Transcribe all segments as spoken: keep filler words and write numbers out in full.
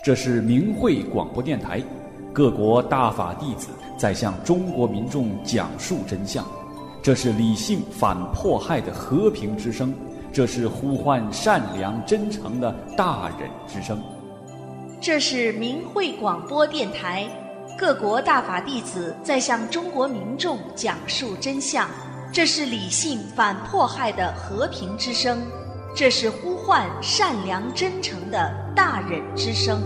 这是明慧广播电台，各国大法弟子在向中国民众讲述真相。这是理性反迫害的和平之声，这是呼唤善良真诚的大忍之声。 这是明慧广播电台，各国大法弟子在向中国民众讲述真相。这是理性反迫害的和平之声，这是呼唤善良真诚的大忍之声。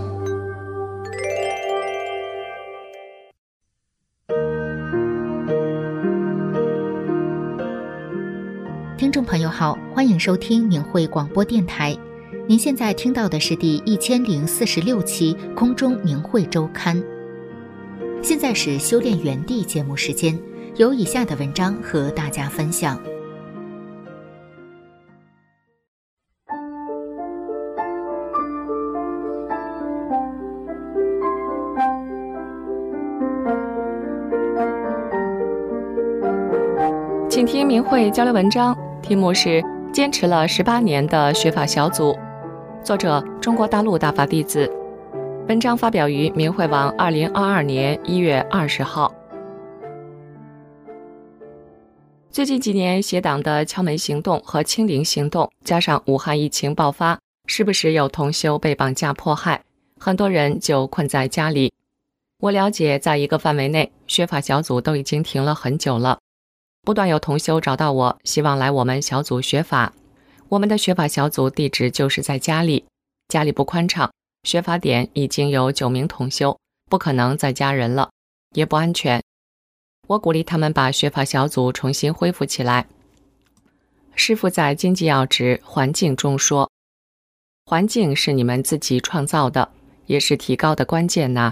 听众朋友好，欢迎收听明慧广播电台。您现在听到的是第一千零四十六期空中明慧周刊。现在是修炼园地节目时间，有以下的文章和大家分享。 请听明慧交流文章，题目是坚持了十八年的学法小组，作者中国大陆大法弟子。文章发表于明慧网二零二二年一月二十号。最近几年邪党的敲门行动和清零行动，加上武汉疫情爆发，时不时有同修被绑架迫害，很多人就困在家里。我了解，在一个范围内，学法小组都已经停了很久了。不断有同修找到我，希望来我们小组学法。我们的学法小组地址就是在家里，家里不宽敞，学法点已经有九名同修，不可能再加人了，也不安全。我鼓励他们把学法小组重新恢复起来。师父在经济要旨环境中说，环境是你们自己创造的，也是提高的关键呐。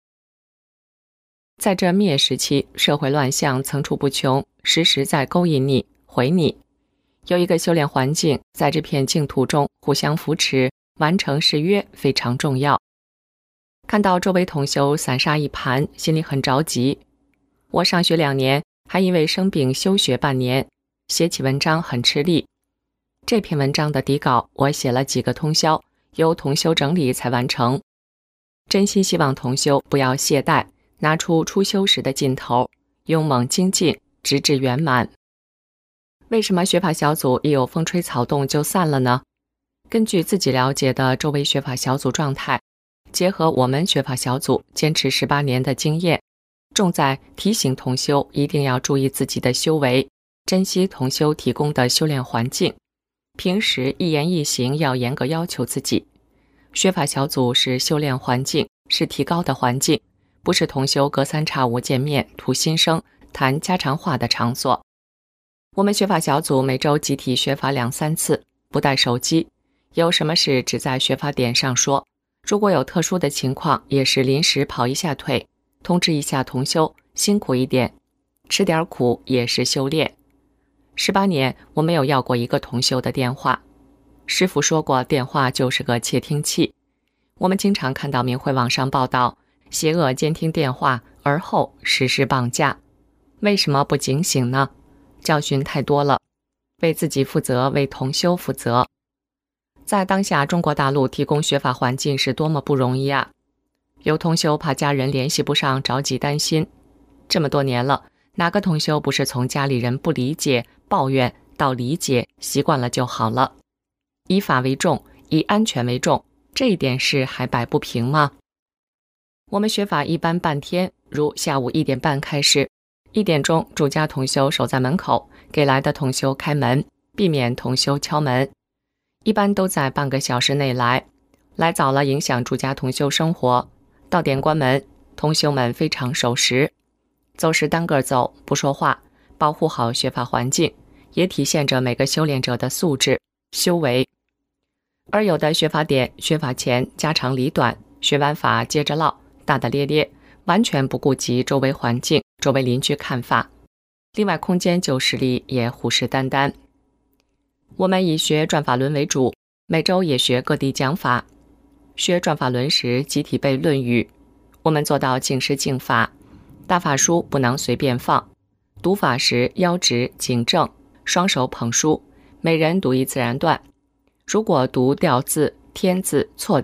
在这灭时期，社会乱象层出不穷，时时在勾引你、回你。有一个修炼环境，在这片净土中互相扶持，完成誓约非常重要。看到周围同修散沙一盘，心里很着急。我上学两年，还因为生病休学半年，写起文章很吃力。这篇文章的底稿我写了几个通宵，由同修整理才完成。真心希望同修不要懈怠，拿出初修时的劲头，勇猛精进，直至圆满。为什么学法小组一有风吹草动就散了呢？根据自己了解的周围学法小组状态，结合我们学法小组坚持十八年的经验，重在提醒同修一定要注意自己的修为，珍惜同修提供的修炼环境，平时一言一行要严格要求自己。学法小组是修炼环境，是提高的环境，不是同修隔三差五见面吐心声谈家常话的场所。我们学法小组每周集体学法两三次，不带手机，有什么事只在学法点上说，如果有特殊的情况，也是临时跑一下腿，通知一下同修，辛苦一点，吃点苦也是修炼。十八年我没有要过一个同修的电话，师父说过电话就是个窃听器。我们经常看到明慧网上报道邪恶监听电话，而后实施绑架。为什么不警醒呢？教训太多了，为自己负责，为同修负责。在当下中国大陆提供学法环境是多么不容易啊！有同修怕家人联系不上，着急担心。这么多年了，哪个同修不是从家里人不理解、抱怨到理解，习惯了就好了？以法为重，以安全为重，这一点是还摆不平吗？我们学法一般半天，如下午一点半开始，一点钟主家同修守在门口，给来的同修开门，避免同修敲门。一般都在半个小时内来，来早了影响主家同修生活。到点关门，同修们非常守时，走时单个走，不说话，保护好学法环境，也体现着每个修炼者的素质、修为。而有的学法点，学法前家长里短，学完法接着唠，大大咧咧，完全不顾及周围环境、周围邻居看法。另外空间就实力也虎视眈眈。我们以学转法轮为主，每周也学各地讲法。学转法轮时集体背论语，我们做到敬师敬法，大法书不能随便放，读法时腰直颈正，双手捧书，每人读一自然段。如果读掉字、添字、错字，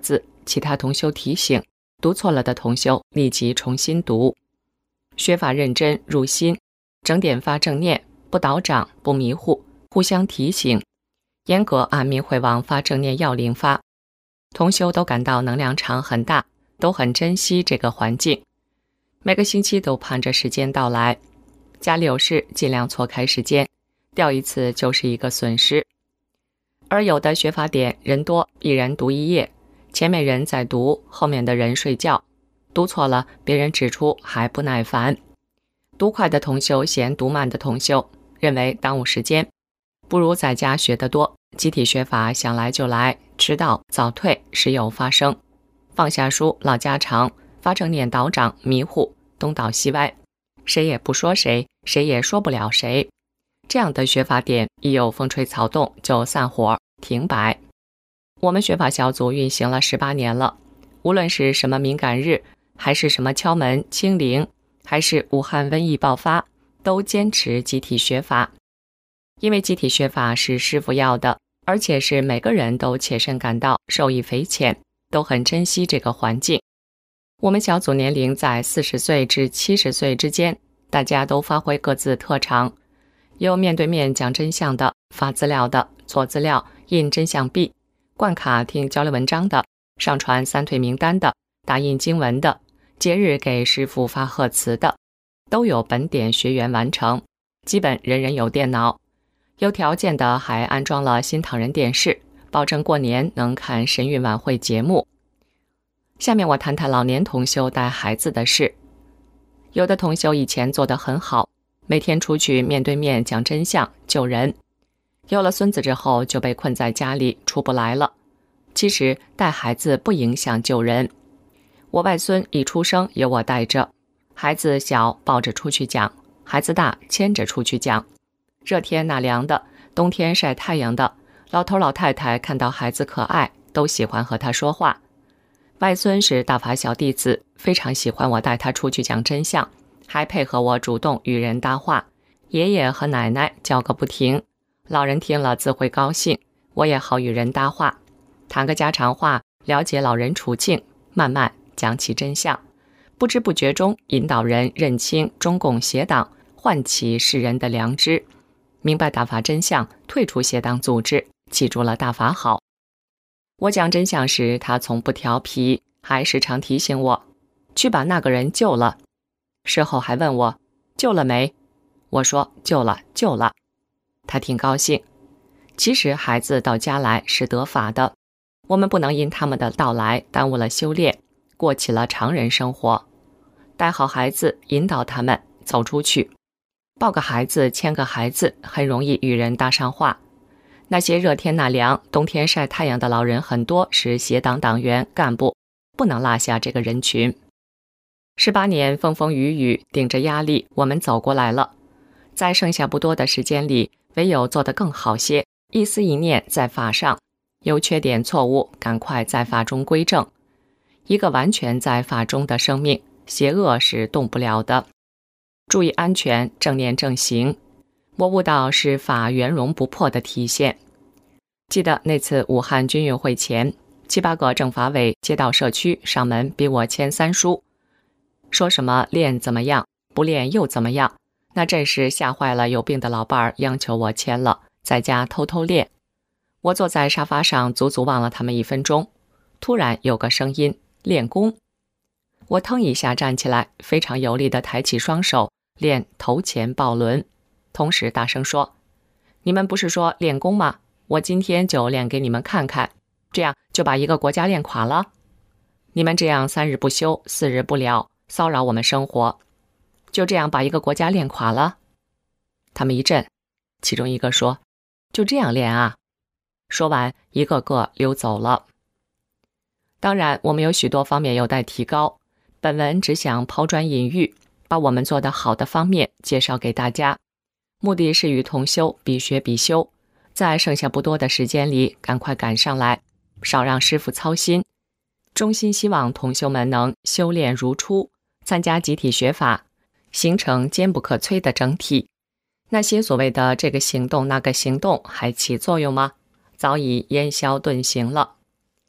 其他同修提醒，读错了的同修立即重新读。学法认真入心，整点发正念，不倒掌不迷糊，互相提醒，严格按明慧网发正念要领发。同修都感到能量场很大，都很珍惜这个环境，每个星期都盼着时间到来。家里有事尽量错开时间，掉一次就是一个损失。而有的学法点人多，一人读一页，前面人在读，后面的人睡觉，读错了别人指出还不耐烦。读快的同修嫌读慢的同修，认为耽误时间，不如在家学得多。集体学法想来就来，迟到早退时有发生。放下书唠家常，发正念倒掌迷糊，东倒西歪，谁也不说谁，谁也说不了谁。这样的学法点一有风吹草动就散伙停摆。我们学法小组运行了十八年了，无论是什么敏感日，还是什么敲门清零，还是武汉瘟疫爆发，都坚持集体学法。因为集体学法是师父要的，而且是每个人都切身感到受益匪浅，都很珍惜这个环境。我们小组年龄在四十岁至七十岁之间，大家都发挥各自特长，有面对面讲真相的，发资料的，做资料印真相币，灌卡听交流文章的，上传三退名单的，打印经文的，节日给师父发贺词的，都有本点学员完成，基本人人有电脑，有条件的还安装了新唐人电视，保证过年能看神韵晚会节目。下面我谈谈老年同修带孩子的事。有的同修以前做得很好，每天出去面对面讲真相救人，有了孙子之后就被困在家里出不来了。其实带孩子不影响救人，我外孙一出生由我带着，孩子小抱着出去讲，孩子大牵着出去讲，热天纳凉的，冬天晒太阳的，老头老太太看到孩子可爱，都喜欢和他说话。外孙是大法小弟子，非常喜欢我带他出去讲真相，还配合我主动与人搭话，爷爷和奶奶叫个不停，老人听了自会高兴，我也好与人搭话，谈个家常话，了解老人处境，慢慢讲起真相，不知不觉中引导人认清中共邪党，唤起世人的良知，明白大法真相，退出邪党组织，记住了大法好。我讲真相时，他从不调皮，还时常提醒我去把那个人救了，事后还问我救了没，我说救了救了，他挺高兴。其实孩子到家来是得法的，我们不能因他们的到来耽误了修炼，过起了常人生活。带好孩子，引导他们走出去，抱个孩子牵个孩子，很容易与人搭上话。那些热天纳凉冬天晒太阳的老人很多是邪党党员干部，不能落下这个人群。十八年风风雨雨顶着压力我们走过来了，在剩下不多的时间里，唯有做得更好些，一思一念在法上，有缺点错误赶快在法中归正。一个完全在法中的生命，邪恶是动不了的。注意安全，正念正行，我悟道是法圆融不破的体现。记得那次武汉军运会前，七八个政法委街道社区上门逼我签三书，说什么练怎么样，不练又怎么样。那阵时吓坏了有病的老伴儿，央求我签了，在家偷偷练。我坐在沙发上足足望了他们一分钟，突然有个声音练功。我腾一下站起来，非常有力地抬起双手练头前抱轮，同时大声说，你们不是说练功吗？我今天就练给你们看看，这样就把一个国家练垮了。你们这样三日不休，四日不了，骚扰我们生活，就这样把一个国家练垮了。他们一震，其中一个说，就这样练啊。说完一个个溜走了。当然我们有许多方面有待提高，本文只想抛砖引玉，把我们做得好的方面介绍给大家，目的是与同修比学比修，在剩下不多的时间里赶快赶上来，少让师父操心。衷心希望同修们能修炼如初，参加集体学法，形成坚不可摧的整体。那些所谓的这个行动那个行动还起作用吗？早已烟消遁形了。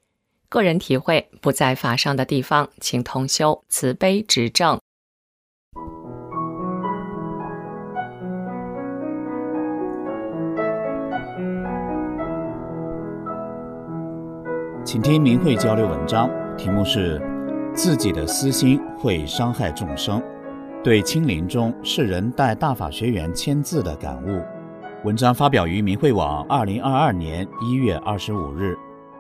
个人体会不在法上的地方，请同修慈悲指正。 请听明慧交流文章，题目是自己的私心会伤害众生，对清零中世人带大法学员签字的感悟。文章发表于明慧网二零二二年一月二十五日。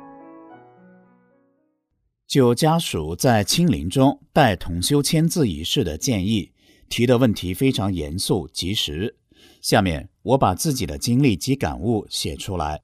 就家属在清零中带同修签字仪式的建议，提的问题非常严肃及时。下面我把自己的经历及感悟写出来。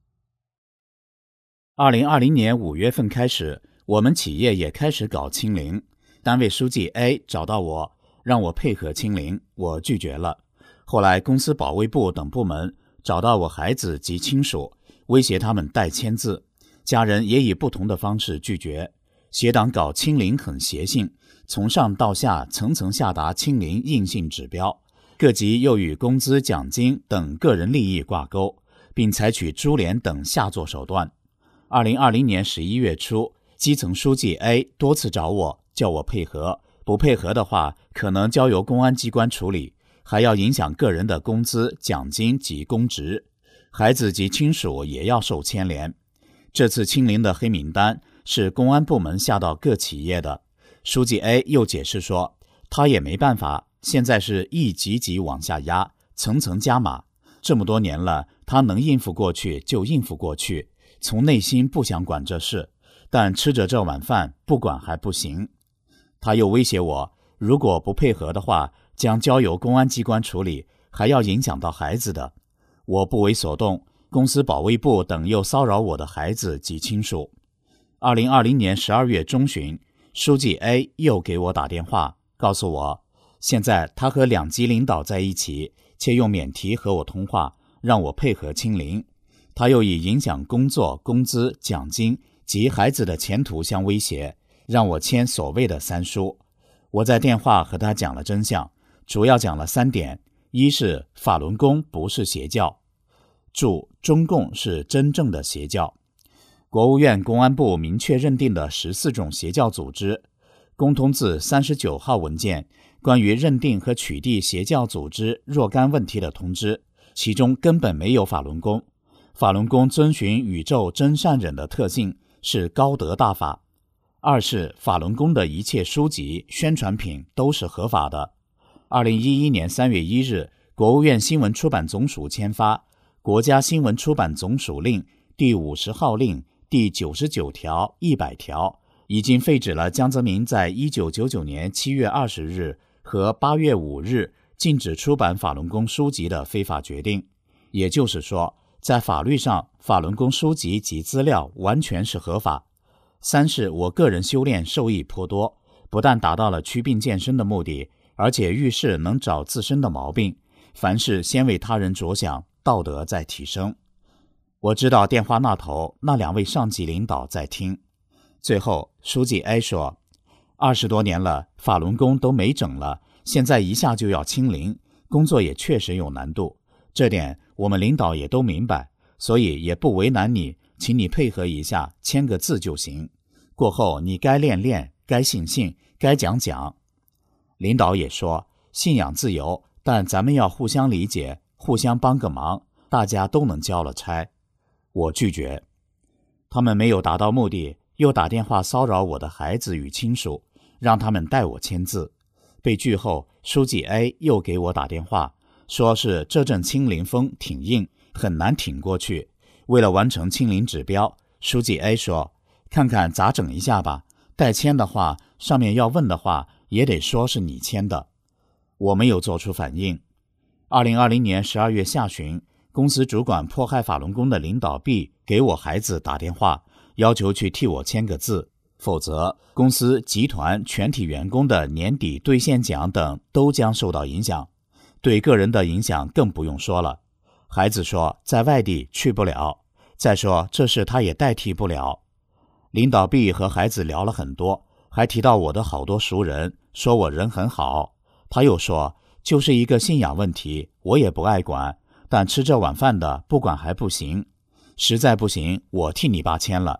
二零二零年五月份开始，我们企业也开始搞清零。单位书记 A 找到我，让我配合清零，我拒绝了。后来公司保卫部等部门找到我孩子及亲属，威胁他们代签字，家人也以不同的方式拒绝。协党搞清零很邪性，从上到下层层下达清零硬性指标，各级又与工资奖金等个人利益挂钩，并采取株连等下作手段。二零二零年十一月初，基层书记 A 多次找我，叫我配合，不配合的话可能交由公安机关处理，还要影响个人的工资、奖金及公职，孩子及亲属也要受牵连。这次清零的黑名单是公安部门下到各企业的。书记 A 又解释说，他也没办法，现在是一级级往下压，层层加码，这么多年了，他能应付过去就应付过去，从内心不想管这事，但吃着这碗饭不管还不行。他又威胁我，如果不配合的话，将交由公安机关处理，还要影响到孩子的。我不为所动，公司保卫部等又骚扰我的孩子及亲属。二零二零年十二月中旬，书记 A 又给我打电话，告诉我，现在他和两级领导在一起，且用免提和我通话，让我配合清零。他又以影响工作、工资、奖金及孩子的前途相威胁，让我签所谓的三书。我在电话和他讲了真相，主要讲了三点：一是法轮功不是邪教，注中共是真正的邪教。国务院公安部明确认定的十四种邪教组织，公通字三十九号文件关于认定和取缔邪教组织若干问题的通知，其中根本没有法轮功。法轮功遵循宇宙真善忍的特性，是高德大法。二是法轮功的一切书籍、宣传品都是合法的。二零一一年三月一日，国务院新闻出版总署签发《国家新闻出版总署令》第五十号令第九十九条、一百条，已经废止了江泽民在一九九九年七月二十日和八月五日禁止出版法轮功书籍的非法决定。也就是说，在法律上，法轮功书籍及资料完全是合法。三是我个人修炼受益颇多，不但达到了祛病健身的目的，而且遇事能找自身的毛病，凡事先为他人着想，道德在提升。我知道电话那头那两位上级领导在听。最后书记 A 说，二十多年了，法轮功都没整了，现在一下就要清零，工作也确实有难度，这点我们领导也都明白，所以也不为难你，请你配合一下，签个字就行。过后你该练练，该信信，该讲讲。领导也说，信仰自由，但咱们要互相理解，互相帮个忙，大家都能交了差。我拒绝。他们没有达到目的，又打电话骚扰我的孩子与亲属，让他们代我签字。被拒后，书记 A 又给我打电话，说是这阵清零风挺硬，很难挺过去。为了完成清零指标，书记 A 说，看看咋整一下吧，代签的话，上面要问的话，也得说是你签的。我没有做出反应。二零二零年十二月下旬，公司主管迫害法轮功的领导 B 给我孩子打电话，要求去替我签个字，否则公司集团全体员工的年底兑现奖等都将受到影响，对个人的影响更不用说了。孩子说在外地去不了，再说这事他也代替不了。领导 B 和孩子聊了很多，还提到我的好多熟人，说我人很好。他又说，就是一个信仰问题，我也不爱管，但吃这碗饭的不管还不行，实在不行我替你爸签了。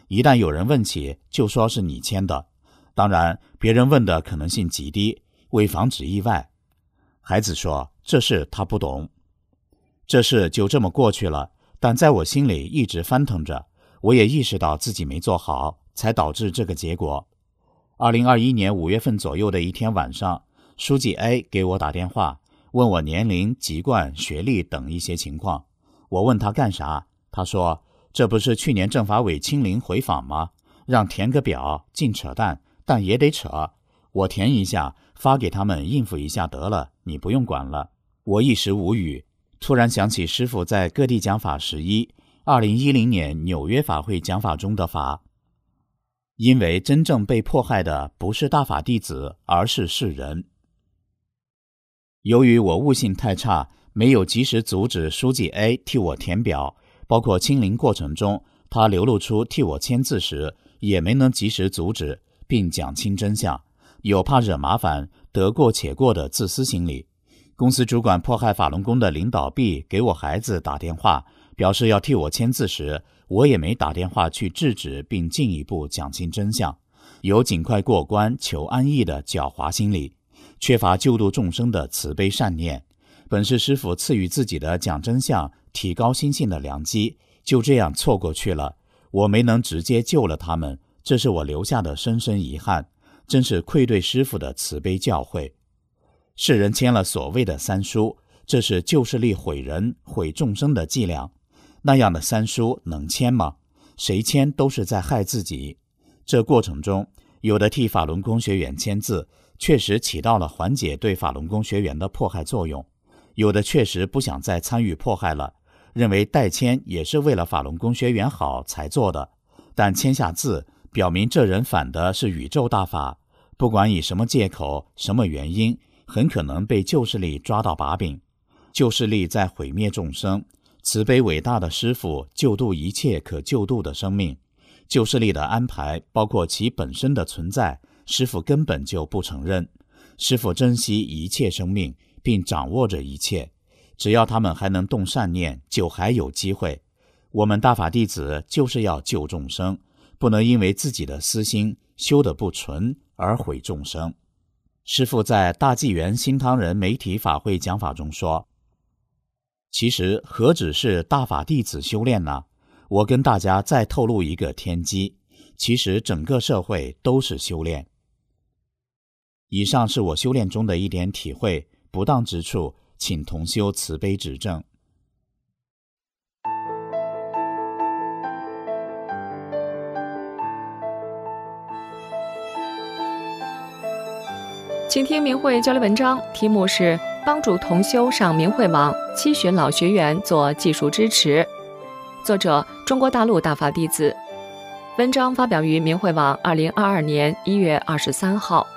一旦有人问起，就说是你签的。当然，别人问的可能性极低，为防止意外。孩子说，这事他不懂。这事就这么过去了，但在我心里一直翻腾着，我也意识到自己没做好，才导致这个结果。二零二一年五月份左右的一天晚上，书记 A 给我打电话，问我年龄、籍贯、学历等一些情况。我问他干啥，他说，这不是去年政法委清零回访吗？让填个表，净扯淡，但也得扯。我填一下，发给他们应付一下得了，你不用管了。我一时无语，突然想起师父在各地讲法十一，二零一零年纽约法会讲法中的法。因为真正被迫害的不是大法弟子，而是世人。由于我悟性太差，没有及时阻止书记 A 替我填表，包括清零过程中，他流露出替我签字时，也没能及时阻止，并讲清真相，有怕惹麻烦、得过且过的自私心理。公司主管迫害法轮功的领导 B 给我孩子打电话，表示要替我签字时，我也没打电话去制止并进一步讲清真相，有尽快过关求安逸的狡猾心理，缺乏救度众生的慈悲善念。本是师父赐予自己的讲真相、提高心性的良机，就这样错过去了。我没能直接救了他们，这是我留下的深深遗憾，真是愧对师父的慈悲教诲。世人签了所谓的三书，这是旧势力毁人、毁众生的伎俩。那样的三书能签吗？谁签都是在害自己。这过程中，有的替法轮功学员签字，确实起到了缓解对法轮功学员的迫害作用；有的确实不想再参与迫害了，认为代签也是为了法轮功学员好才做的。但签下字，表明这人反的是宇宙大法，不管以什么借口、什么原因，很可能被旧势力抓到把柄。旧势力在毁灭众生，慈悲伟大的师父救度一切可救度的生命。旧势力的安排包括其本身的存在，师父根本就不承认。师父珍惜一切生命，并掌握着一切，只要他们还能动善念，就还有机会。我们大法弟子就是要救众生，不能因为自己的私心修得不纯而毁众生。师父在大纪元新唐人媒体法会讲法中说，其实何止是大法弟子修炼呢？我跟大家再透露一个天机，其实整个社会都是修炼。以上是我修炼中的一点体会，不当之处，请同修慈悲指正。 请听明慧交流文章，题目是帮助同修上明慧网，期许老学员做技术支持。作者：中国大陆大法弟子。文章发表于明慧网二零二二年一月二十三号。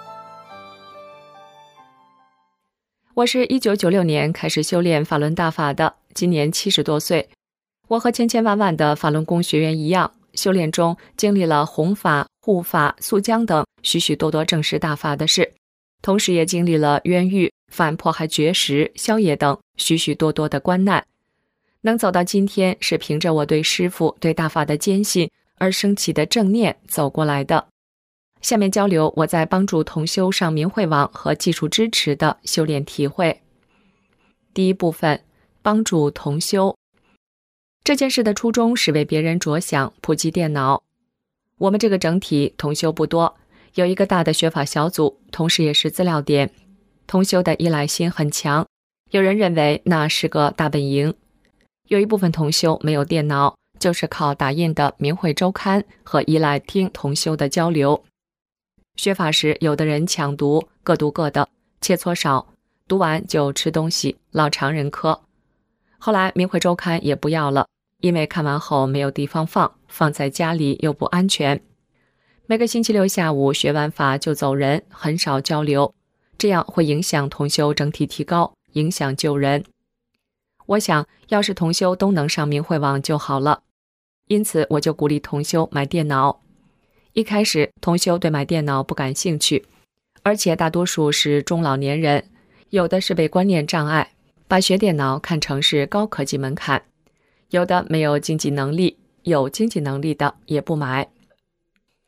我是一九九六年开始修炼法轮大法的，今年七十多岁。我和千千万万的法轮功学员一样，修炼中经历了弘法、护法、肃江等许许多多正式大法的事，同时也经历了冤狱、反迫害绝食、宵夜等许许多多的关难。能走到今天，是凭着我对师父、对大法的坚信而升起的正念走过来的。下面交流我在帮助同修上明慧网和技术支持的修炼体会。第一部分，帮助同修。这件事的初衷是为别人着想，普及电脑。我们这个整体同修不多，有一个大的学法小组，同时也是资料点。同修的依赖心很强，有人认为那是个大本营。有一部分同修没有电脑，就是靠打印的明慧周刊和依赖听同修的交流。学法时，有的人抢读，各读各的，切磋少，读完就吃东西，老常人科。后来明慧周刊也不要了，因为看完后没有地方放，放在家里又不安全。每个星期六下午学完法就走人，很少交流，这样会影响同修整体提高，影响救人。我想要是同修都能上明慧网就好了，因此我就鼓励同修买电脑。一开始同修对买电脑不感兴趣，而且大多数是中老年人，有的是被观念障碍，把学电脑看成是高科技门槛，有的没有经济能力，有经济能力的也不买。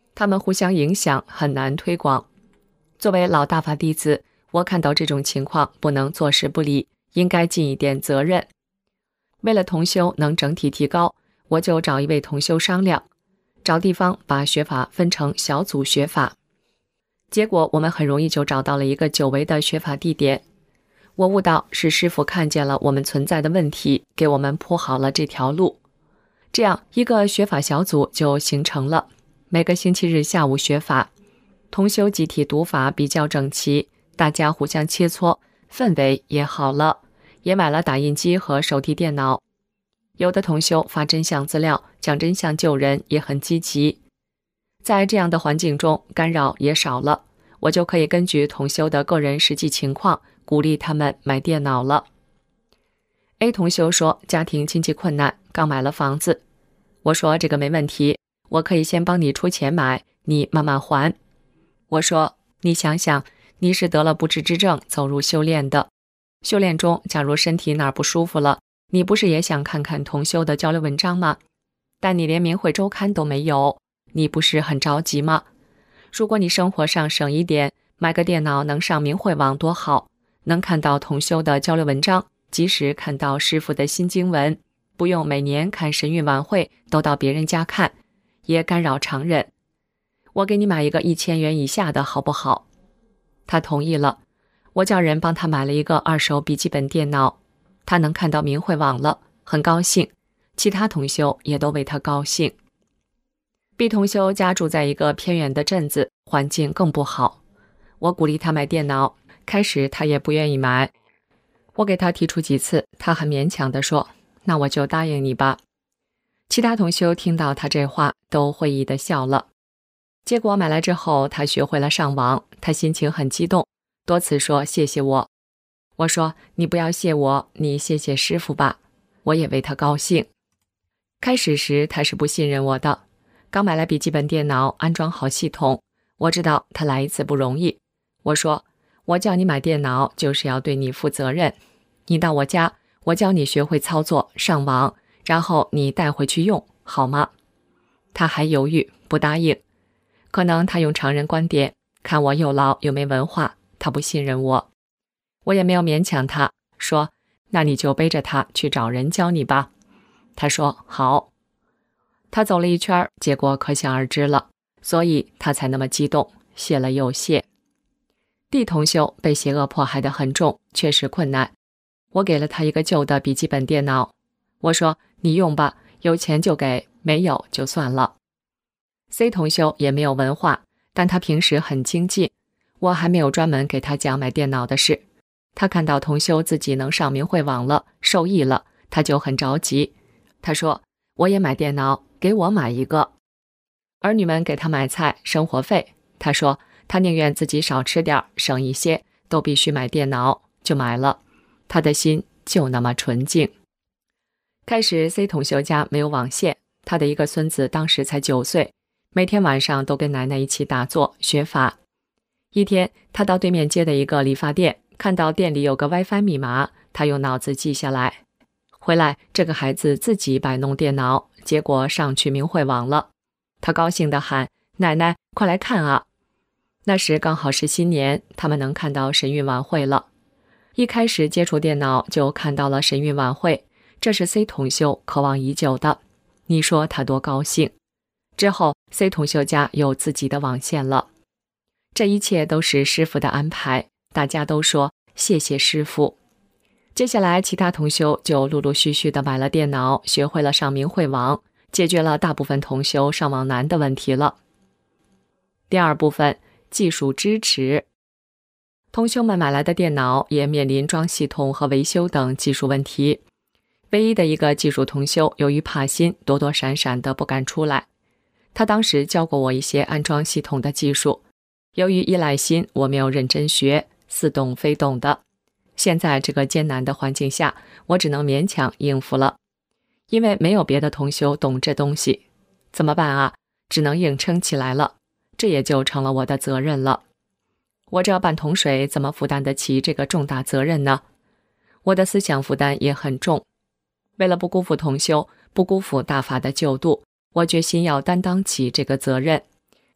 他们互相影响，很难推广。作为老大法弟子，我看到这种情况不能坐视不理，应该尽一点责任。为了同修能整体提高，我就找一位同修商量，找地方把学法分成小组学法。结果我们很容易就找到了一个久违的学法地点。我悟到是师父看见了我们存在的问题，给我们铺好了这条路。这样一个学法小组就形成了，每个星期日下午学法，同修集体读法比较整齐，大家互相切磋，氛围也好了，也买了打印机和手提电脑。有的同修发真相资料，讲真相救人，也很积极。在这样的环境中，干扰也少了，我就可以根据同修的个人实际情况，鼓励他们买电脑了。A 同修说家庭经济困难，刚买了房子。我说这个没问题，我可以先帮你出钱买，你慢慢还。我说你想想，你是得了不治之症走入修炼的，修炼中假如身体哪儿不舒服了，你不是也想看看同修的交流文章吗？但你连明慧周刊都没有，你不是很着急吗？如果你生活上省一点，买个电脑能上明慧网多好，能看到同修的交流文章，及时看到师父的新经文，不用每年看神韵晚会都到别人家看，也干扰常人。我给你买一个一千元以下的好不好？他同意了，我叫人帮他买了一个二手笔记本电脑，他能看到明慧网了，很高兴，其他同修也都为他高兴。B 同修家住在一个偏远的镇子，环境更不好。我鼓励他买电脑，开始他也不愿意买。我给他提出几次，他很勉强地说，那我就答应你吧。其他同修听到他这话，都会意地笑了。结果买来之后，他学会了上网，他心情很激动，多次说谢谢我。我说你不要谢我，你谢谢师父吧，我也为他高兴。开始时他是不信任我的，刚买来笔记本电脑，安装好系统，我知道他来一次不容易。我说我叫你买电脑就是要对你负责任，你到我家，我教你学会操作上网，然后你带回去用好吗？他还犹豫不答应，可能他用常人观点看我又老又没文化，他不信任我。我也没有勉强他，说那你就背着他去找人教你吧。他说好。他走了一圈，结果可想而知了，所以他才那么激动，谢了又谢。D 同修被邪恶迫害得很重，确实困难。我给了他一个旧的笔记本电脑，我说你用吧，有钱就给，没有就算了。C 同修也没有文化，但他平时很精进，我还没有专门给他讲买电脑的事。他看到同修自己能上明慧网了，受益了，他就很着急。他说我也买电脑，给我买一个。儿女们给他买菜生活费，他说他宁愿自己少吃点，省一些，都必须买电脑，就买了。他的心就那么纯净。开始 C 同修家没有网线，他的一个孙子当时才九岁，每天晚上都跟奶奶一起打坐学法。一天他到对面街的一个理发店，看到店里有个 WiFi 密码，他用脑子记下来。回来这个孩子自己摆弄电脑，结果上去明慧网了。他高兴地喊，奶奶快来看啊。那时刚好是新年，他们能看到神韵晚会了。一开始接触电脑就看到了神韵晚会，这是 C 同修渴望已久的，你说他多高兴。之后 C 同修家有自己的网线了。这一切都是师父的安排，大家都说谢谢师父。接下来其他同修就陆陆续续的买了电脑，学会了上明慧网，解决了大部分同修上网难的问题了。第二部分，技术支持。同修们买来的电脑也面临装系统和维修等技术问题。唯一的一个技术同修由于怕新，躲躲闪闪的不敢出来。他当时教过我一些安装系统的技术，由于依赖心，我没有认真学，似懂非懂的。现在这个艰难的环境下，我只能勉强应付了，因为没有别的同修懂这东西，怎么办啊？只能硬撑起来了，这也就成了我的责任了。我这半桶水怎么负担得起这个重大责任呢？我的思想负担也很重。为了不辜负同修，不辜负大法的救度，我决心要担当起这个责任。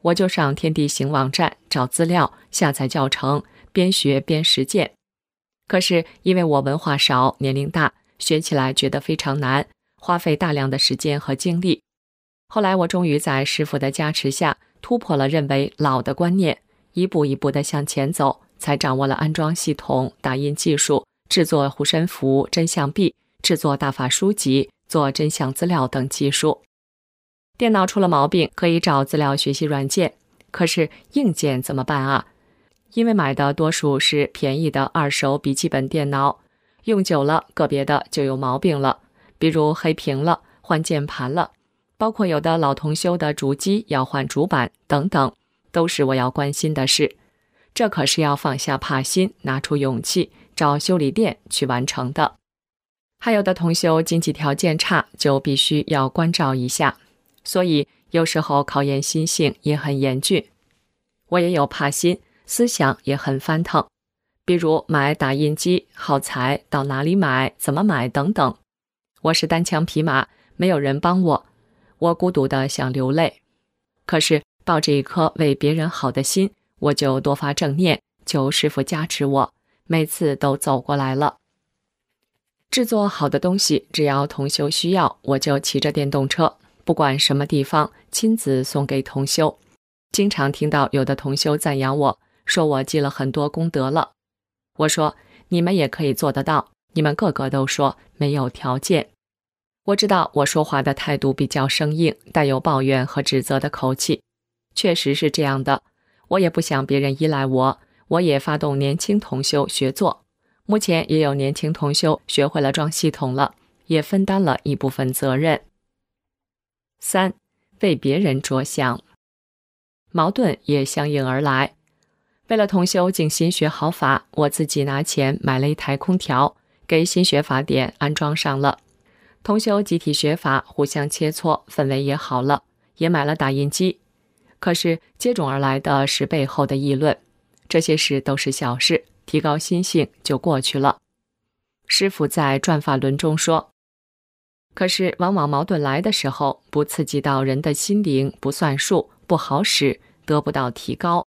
我就上天地行网站找资料，下载教程，边学边实践。可是因为我文化少，年龄大，学起来觉得非常难，花费大量的时间和精力。后来我终于在师父的加持下，突破了认为老的观念，一步一步地向前走，才掌握了安装系统、打印技术、制作护身符、真相币、制作大法书籍、做真相资料等技术。电脑出了毛病，可以找资料学习软件，可是硬件怎么办啊？因为买的多数是便宜的二手笔记本电脑，用久了个别的就有毛病了，比如黑屏了、换键盘了，包括有的老同修的主机要换主板等等，都是我要关心的事。这可是要放下怕心，拿出勇气，找修理店去完成的。还有的同修经济条件差，就必须要关照一下，所以有时候考验心性也很严峻。我也有怕心，思想也很翻腾，比如买打印机、耗材到哪里买、怎么买等等。我是单枪匹马，没有人帮我，我孤独的想流泪。可是抱着一颗为别人好的心，我就多发正念，求师父加持我，每次都走过来了。制作好的东西，只要同修需要，我就骑着电动车，不管什么地方，亲自送给同修。经常听到有的同修赞扬我，说我积了很多功德了。我说，你们也可以做得到，你们个个都说没有条件。我知道我说话的态度比较生硬，带有抱怨和指责的口气，确实是这样的。我也不想别人依赖我，我也发动年轻同修学做。目前也有年轻同修学会了装系统了，也分担了一部分责任。三，为别人着想。矛盾也相应而来。为了同修静心学好法，我自己拿钱买了一台空调，给新学法点安装上了。同修集体学法，互相切磋，氛围也好了，也买了打印机。可是接踵而来的是背后的议论，这些事都是小事，提高心性就过去了。师父在转法轮中说，可是往往矛盾来的时候，不刺激到人的心灵，不算数，不好使，得不到提高。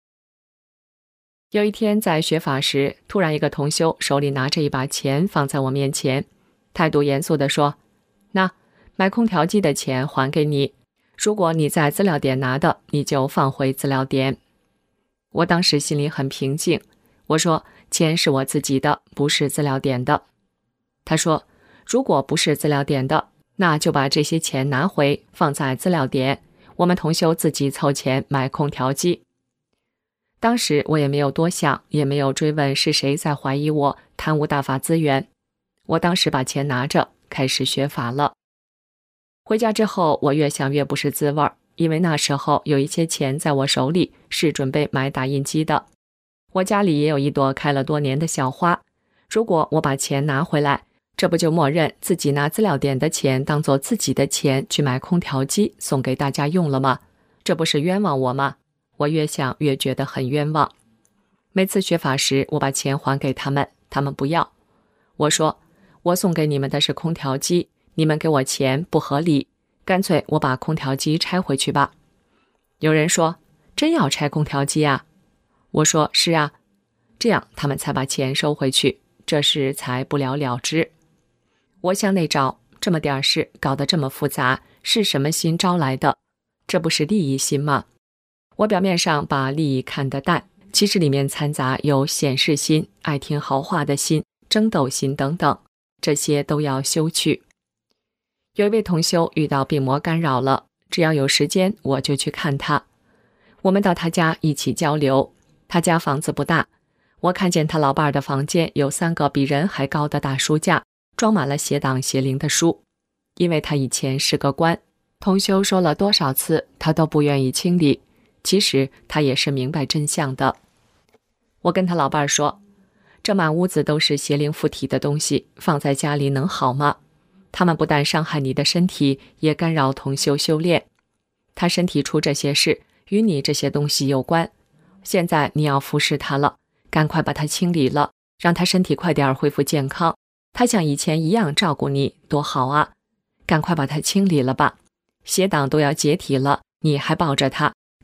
有一天在学法时，突然一个同修手里拿着一把钱放在我面前，态度严肃地说，那买空调机的钱还给你，如果你在资料点拿的，你就放回资料点。我当时心里很平静，我说钱是我自己的，不是资料点的。他说，如果不是资料点的，那就把这些钱拿回，放在资料点，我们同修自己凑钱买空调机。当时我也没有多想，也没有追问是谁在怀疑我贪污大法资源。我当时把钱拿着，开始学法了。回家之后，我越想越不是滋味，因为那时候有一些钱在我手里，是准备买打印机的。我家里也有一朵开了多年的小花，如果我把钱拿回来，这不就默认自己拿资料点的钱当做自己的钱去买空调机送给大家用了吗？这不是冤枉我吗？我越想越觉得很冤枉。每次学法时，我把钱还给他们，他们不要。我说，我送给你们的是空调机，你们给我钱不合理，干脆我把空调机拆回去吧。有人说，真要拆空调机啊？我说，是啊。这样他们才把钱收回去，这事才不了了之。我向内找，这么点事搞得这么复杂，是什么心招来的？这不是利益心吗？我表面上把利益看得淡，其实里面掺杂有显示心、爱听好话的心、争斗心等等，这些都要修去。有一位同修遇到病魔干扰了，只要有时间我就去看他。我们到他家一起交流，他家房子不大，我看见他老伴儿的房间有三个比人还高的大书架，装满了邪党邪灵的书。因为他以前是个官，同修说了多少次他都不愿意清理，其实他也是明白真相的。我跟他老伴儿说，这满屋子都是邪灵附体的东西，放在家里能好吗？他们不但伤害你的身体，也干扰同修修炼。他身体出这些事，与你这些东西有关。现在你要服侍他了，赶快把他清理了，让他身体快点恢复健康。他像以前一样照顾你，多好啊！赶快把他清理了吧。邪党都要解体了，你还抱着他，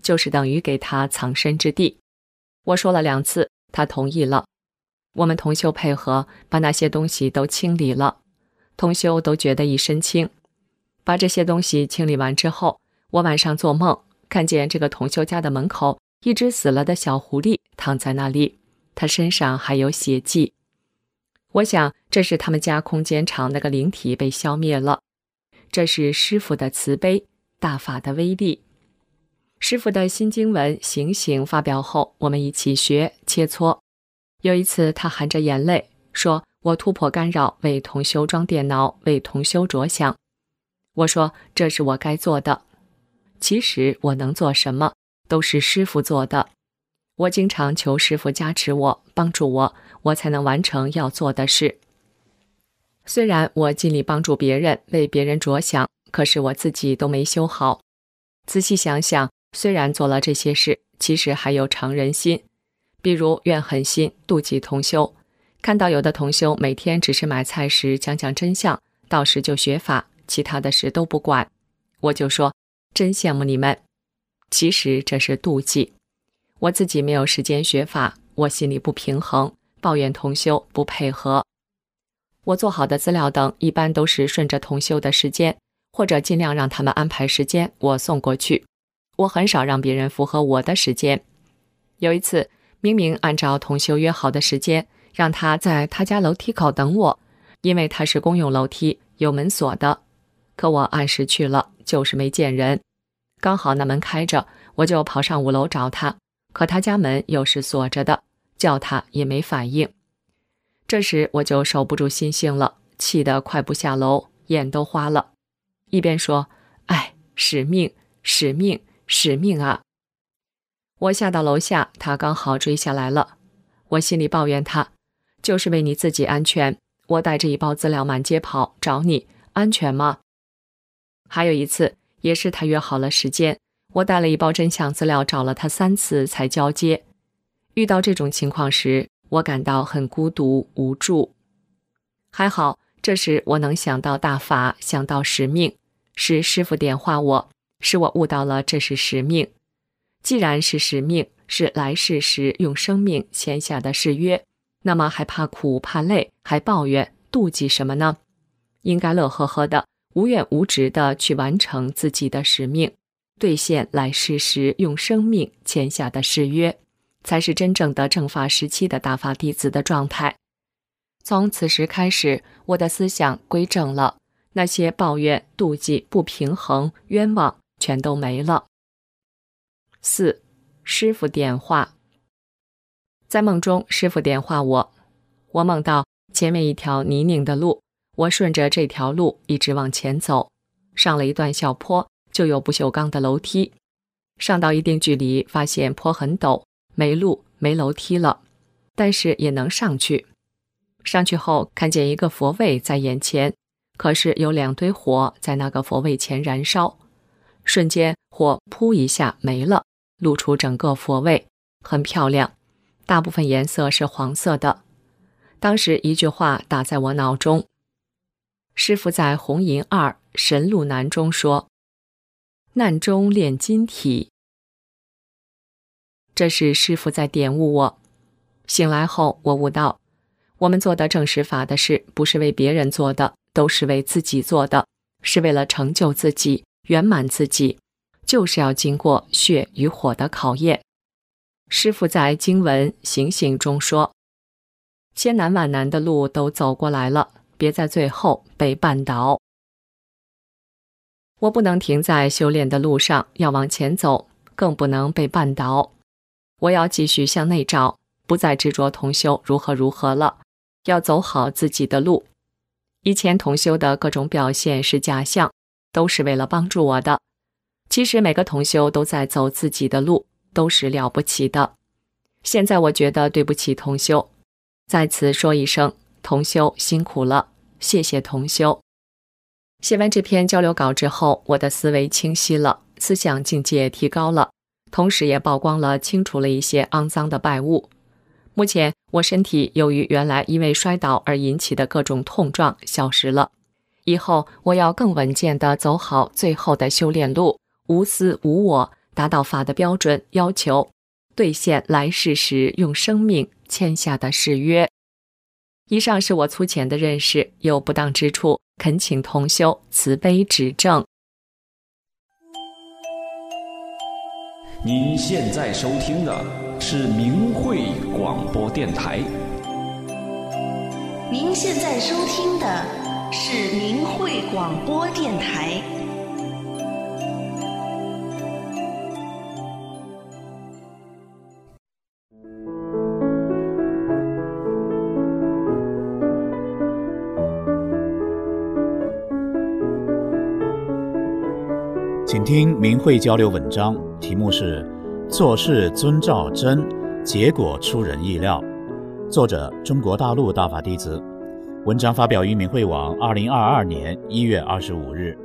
就是等于给他藏身之地。我说了两次，他同意了。我们同修配合，把那些东西都清理了，同修都觉得一身轻。把这些东西清理完之后，我晚上做梦，看见这个同修家的门口，一只死了的小狐狸躺在那里，它身上还有血迹。我想这是他们家空间场那个灵体被消灭了。这是师父的慈悲，大法的威力。师父的新经文醒醒发表后，我们一起学切磋。有一次他含着眼泪说，我突破干扰，为同修装电脑，为同修着想。我说这是我该做的。其实我能做什么，都是师父做的。我经常求师父加持我，帮助我，我才能完成要做的事。虽然我尽力帮助别人，为别人着想，可是我自己都没修好。仔细想想，虽然做了这些事，其实还有常人心，比如怨恨心、妒忌同修。看到有的同修每天只是买菜时讲讲真相，到时就学法，其他的事都不管，我就说真羡慕你们。其实这是妒忌。我自己没有时间学法，我心里不平衡，抱怨同修不配合。我做好的资料等一般都是顺着同修的时间，或者尽量让他们安排时间我送过去。我很少让别人符合我的时间。有一次明明按照同修约好的时间，让他在他家楼梯口等我，因为他是公用楼梯，有门锁的。可我按时去了，就是没见人。刚好那门开着，我就跑上五楼找他，可他家门又是锁着的，叫他也没反应。这时我就守不住心性了，气得快步下楼，眼都花了，一边说，哎，使命，使命，使命啊！我下到楼下，他刚好追下来了。我心里抱怨他，就是为你自己安全，我带着一包资料满街跑，找你，安全吗？还有一次，也是他约好了时间，我带了一包真相资料找了他三次才交接。遇到这种情况时，我感到很孤独无助。还好，这时我能想到大法，想到使命，是师父点化我，使我悟到了这是使命。既然是使命，是来世时用生命签下的誓约，那么还怕苦怕累，还抱怨妒忌什么呢？应该乐呵呵的，无怨无执地去完成自己的使命，兑现来世时用生命签下的誓约，才是真正的正法时期的大法弟子的状态。从此时开始，我的思想归正了，那些抱怨、妒忌、不平衡、冤枉全都没了。四、师父点化。在梦中，师父点化我，我梦到前面一条泥泞的路，我顺着这条路一直往前走，上了一段小坡，就有不锈钢的楼梯。上到一定距离，发现坡很陡，没路没楼梯了，但是也能上去。上去后看见一个佛位在眼前，可是有两堆火在那个佛位前燃烧，瞬间火扑一下没了，露出整个佛位，很漂亮，大部分颜色是黄色的。当时一句话打在我脑中，师父在红银二神路难中说，难中炼金体。这是师父在点悟我。醒来后我悟到，我们做的正实法的事，不是为别人做的，都是为自己做的，是为了成就自己，圆满自己，就是要经过血与火的考验。师父在经文醒醒中说，千难万难的路都走过来了，别在最后被绊倒。我不能停在修炼的路上，要往前走，更不能被绊倒。我要继续向内找，不再执着同修如何如何了，要走好自己的路。以前同修的各种表现是假象，都是为了帮助我的。其实每个同修都在走自己的路，都是了不起的。现在我觉得对不起同修，在此说一声，同修辛苦了，谢谢同修。写完这篇交流稿之后，我的思维清晰了，思想境界提高了，同时也曝光了清除了一些肮脏的败物。目前我身体由于原来因为摔倒而引起的各种痛状消失了，以后我要更稳健地走好最后的修炼路，无私无我， 达到法的标准要求，兑现来世时用生命签下的誓约。以上是我粗浅的认识，有不当之处，恳请同修慈悲指正。 您现在收听的是明慧广播电台。 您现在收听的是明慧广播电台。 请听明慧交流文章，题目是做事遵照真，结果出人意料。作者中国大陆大法弟子。文章发表于明慧网二零二二年一月二十五日。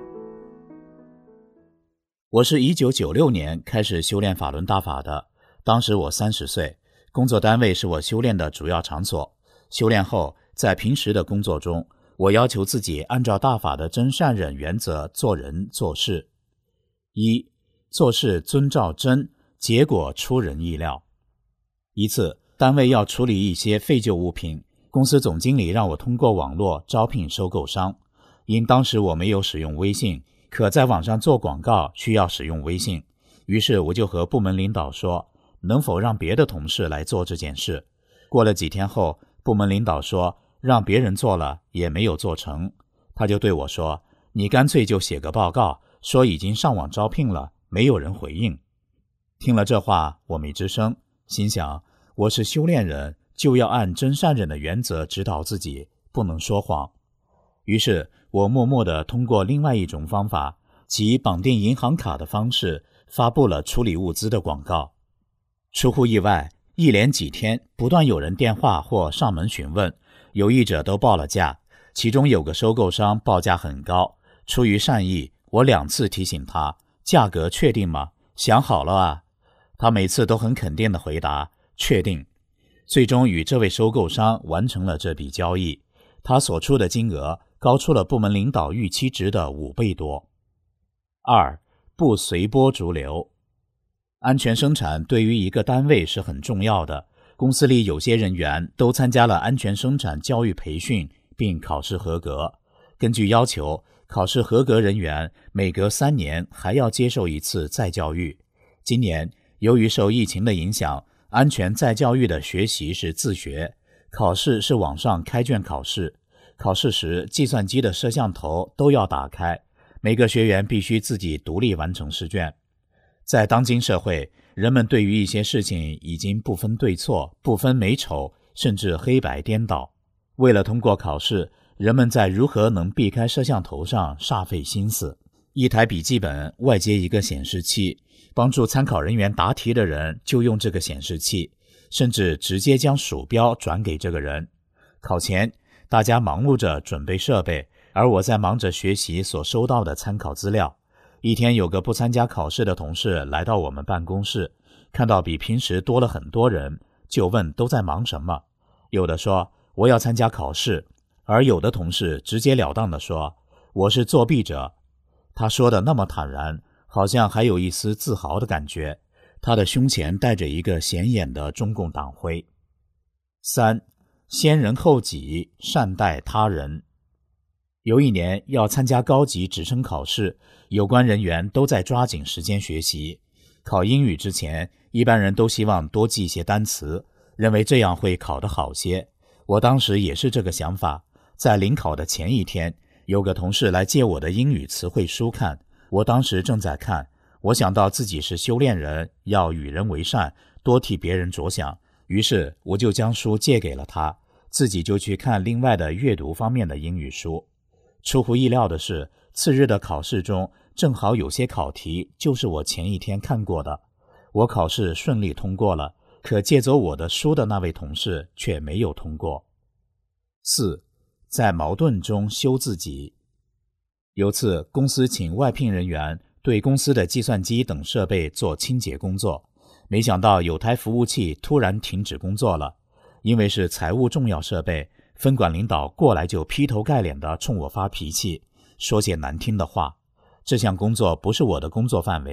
我是一九九六年开始修炼法轮大法的，当时我三十岁，工作单位是我修炼的主要场所。修炼后，在平时的工作中，我要求自己按照大法的真善忍原则做人做事。一、做事遵照真，结果出人意料。一次，单位要处理一些废旧物品，公司总经理让我通过网络招聘收购商。因当时我没有使用微信，可在网上做广告需要使用微信，于是我就和部门领导说，能否让别的同事来做这件事。过了几天后，部门领导说让别人做了也没有做成，他就对我说，你干脆就写个报告，说已经上网招聘了，没有人回应。听了这话，我没吱声，心想我是修炼人，就要按真善忍的原则指导自己，不能说谎。于是我默默地通过另外一种方法，即绑定银行卡的方式，发布了处理物资的广告。出乎意外，一连几天不断有人电话或上门询问，有意者都报了价，其中有个收购商报价很高，出于善意，我两次提醒他，价格确定吗？想好了啊。他每次都很肯定地回答，确定。最终与这位收购商完成了这笔交易，他所出的金额高出了部门领导预期值的五倍多。二、不随波逐流。安全生产对于一个单位是很重要的，公司里有些人员都参加了安全生产教育培训并考试合格。根据要求，考试合格人员每隔三年还要接受一次再教育。今年由于受疫情的影响，安全再教育的学习是自学，考试是网上开卷考试。考试时，计算机的摄像头都要打开，每个学员必须自己独立完成试卷。在当今社会，人们对于一些事情已经不分对错，不分美丑，甚至黑白颠倒。为了通过考试，人们在如何能避开摄像头上煞费心思。一台笔记本外接一个显示器，帮助参考人员答题的人就用这个显示器，甚至直接将鼠标转给这个人。考前，大家忙碌着准备设备，而我在忙着学习所收到的参考资料。一天，有个不参加考试的同事来到我们办公室，看到比平时多了很多人，就问都在忙什么。有的说我要参加考试，而有的同事直截了当地说我是作弊者。他说的那么坦然，好像还有一丝自豪的感觉。他的胸前戴着一个显眼的中共党徽。三、先人后己，善待他人。有一年要参加高级职称考试，有关人员都在抓紧时间学习。考英语之前，一般人都希望多记些单词，认为这样会考得好些。我当时也是这个想法。在临考的前一天，有个同事来借我的英语词汇书看，我当时正在看，我想到自己是修炼人，要与人为善，多替别人着想，于是我就将书借给了他，自己就去看另外的阅读方面的英语书。出乎意料的是，次日的考试中正好有些考题就是我前一天看过的。我考试顺利通过了，可借走我的书的那位同事却没有通过。四、在矛盾中修自己。有次公司请外聘人员对公司的计算机等设备做清洁工作，没想到有台服务器突然停止工作了。因为是财务重要设备，分管领导过来就劈头盖脸地冲我发脾气，说些难听的话。这项工作不是我的工作范围，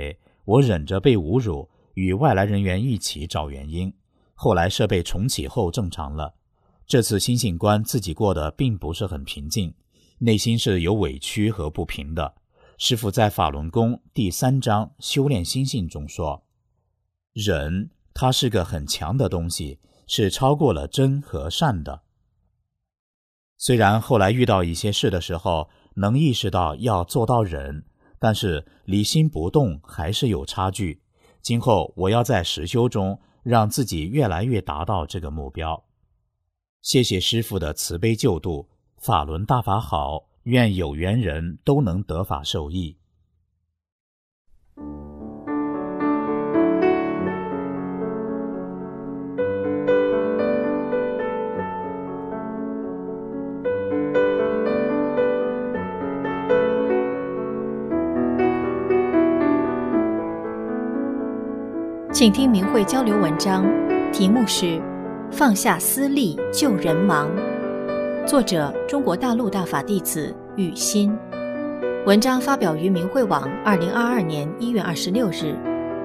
我忍着被侮辱，与外来人员一起找原因。后来设备重启后正常了。这次心性观自己过得并不是很平静，内心是有委屈和不平的。师父在法轮功第三章修炼心性中说，忍它是个很强的东西，是超过了真和善的。虽然后来遇到一些事的时候能意识到要做到忍，但是离心不动还是有差距。今后我要在实修中让自己越来越达到这个目标。谢谢师父的慈悲救度，法轮大法好，愿有缘人都能得法受益。 请听明慧交流文章，题目是放下私利救人忙，作者中国大陆大法弟子雨欣。文章发表于明慧网二零二二年一月二十六日。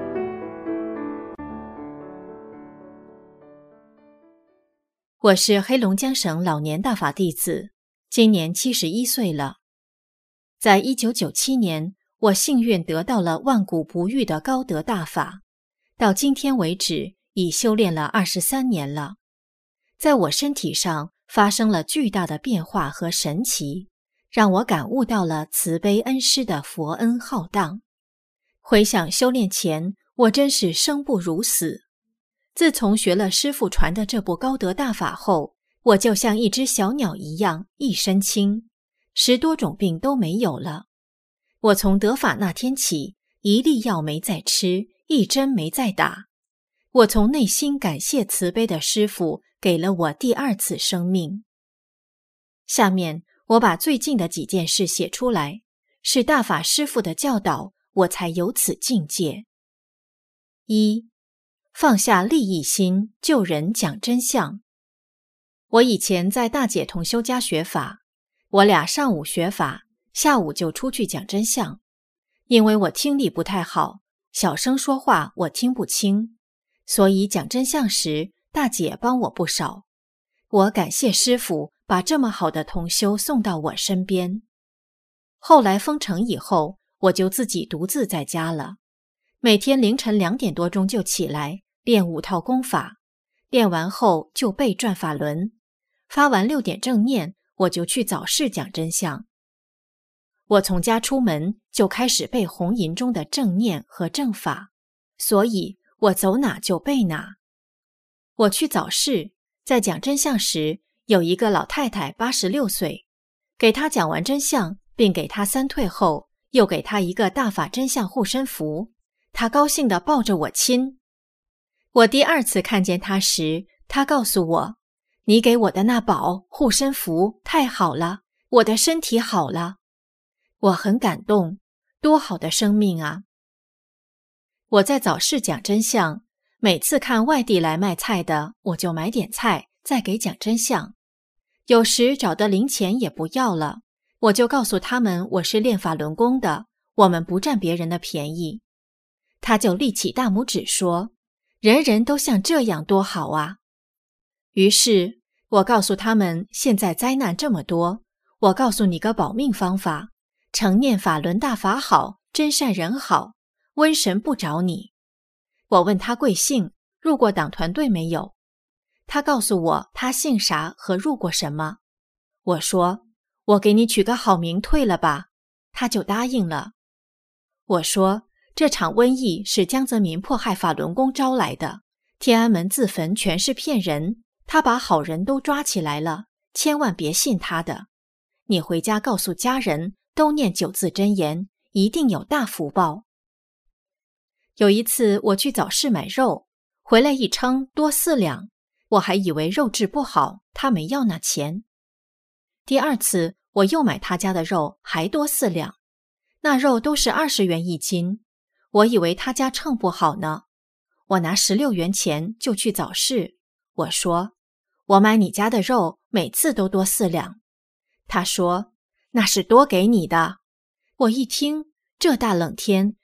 我是黑龙江省老年大法弟子，今年七十一岁了。在一九九七年，我幸运得到了万古不遇的高德大法，到今天为止已修炼了二十三年了。在我身体上发生了巨大的变化和神奇，让我感悟到了慈悲恩师的佛恩浩荡。回想修炼前，我真是生不如死。自从学了师父传的这部高德大法后，我就像一只小鸟一样一身轻，十多种病都没有了。我从得法那天起，一粒药没再吃，一针没再打。我从内心感谢慈悲的师父给了我第二次生命。下面我把最近的几件事写出来，是大法师父的教导，我才有此境界。一、放下利益心，救人讲真相。我以前在大姐同修家学法，我俩上午学法，下午就出去讲真相。因为我听力不太好，小声说话我听不清，所以讲真相时，大姐帮我不少。我感谢师父把这么好的同修送到我身边。后来封城以后，我就自己独自在家了。每天凌晨两点多钟就起来练五套功法，练完后就背转法轮，发完六点正念，我就去早市讲真相。我从家出门就开始背红银中的正念和正法，所以我走哪就背哪。我去早市，在讲真相时，有一个老太太八十六岁，给她讲完真相，并给她三退后，又给她一个大法真相护身符，她高兴地抱着我亲。我第二次看见她时，她告诉我，你给我的那宝护身符太好了，我的身体好了。我很感动，多好的生命啊！我在早市讲真相，每次看外地来卖菜的，我就买点菜，再给讲真相。有时找的零钱也不要了，我就告诉他们我是练法轮功的，我们不占别人的便宜。他就立起大拇指说，人人都像这样多好啊！于是我告诉他们，现在灾难这么多，我告诉你个保命方法，常念法轮大法好，真善人好，瘟神不找你。我问他贵姓，入过党团队没有？他告诉我他姓啥和入过什么。我说，我给你取个好名退了吧，他就答应了。我说，这场瘟疫是江泽民迫害法轮功招来的，天安门自焚全是骗人，他把好人都抓起来了，千万别信他的。你回家告诉家人，都念九字真言，一定有大福报。有一次我去早市买肉，回来一称多四两，我还以为肉质不好，他没要那钱。第二次我又买他家的肉，还多四两，那肉都是二十元一斤，我以为他家秤不好呢。我拿十六元钱就去早市，我说，我买你家的肉每次都多四两。他说，那是多给你的。我一听，这大冷天